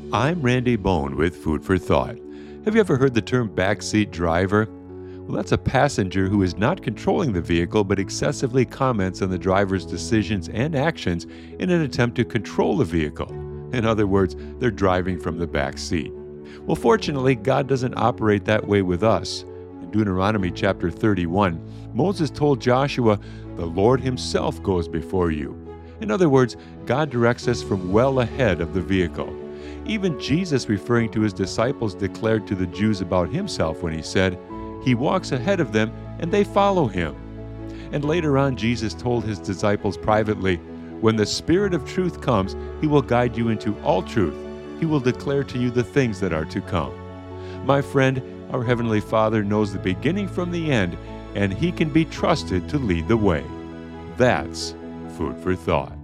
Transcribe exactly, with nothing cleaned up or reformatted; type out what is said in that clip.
I'm Randy Bone with Food for Thought. Have you ever heard the term backseat driver? Well, that's a passenger who is not controlling the vehicle but excessively comments on the driver's decisions and actions in an attempt to control the vehicle. In other words, they're driving from the back seat. Well, fortunately, God doesn't operate that way with us. In Deuteronomy chapter thirty-one, Moses told Joshua, "The Lord himself goes before you." In other words, God directs us from well ahead of the vehicle. Even Jesus, referring to his disciples, declared to the Jews about himself when he said, "He walks ahead of them and they follow him." And later on, Jesus told his disciples privately, "When the Spirit of truth comes, he will guide you into all truth. He will declare to you the things that are to come." My friend, our Heavenly Father knows the beginning from the end, and he can be trusted to lead the way. That's food for thought.